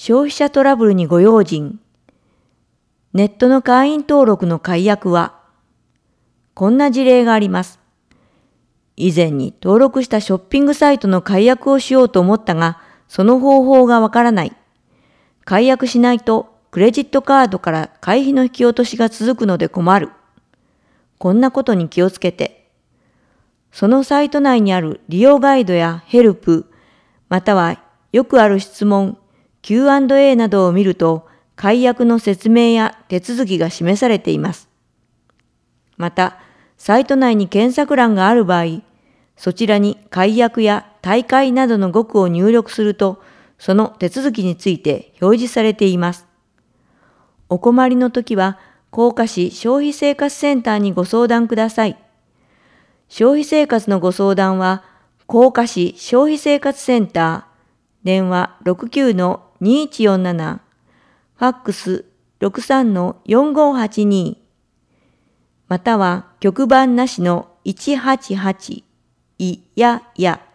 消費者トラブルにご用心。ネットの会員登録の解約は、こんな事例があります。以前に登録したショッピングサイトの解約をしようと思ったが、その方法がわからない。解約しないとクレジットカードから会費の引き落としが続くので困る。こんなことに気をつけて。そのサイト内にある利用ガイドやヘルプ、またはよくある質問、Q&A などを見ると、解約の説明や手続きが示されています。また、サイト内に検索欄がある場合、そちらに解約や退会などの語句を入力すると、その手続きについて表示されています。お困りの時は、甲賀市消費生活センターにご相談ください。消費生活のご相談は、甲賀市消費生活センター、電話 69-2147、ファックス 63-4582、または局番なしの188いやや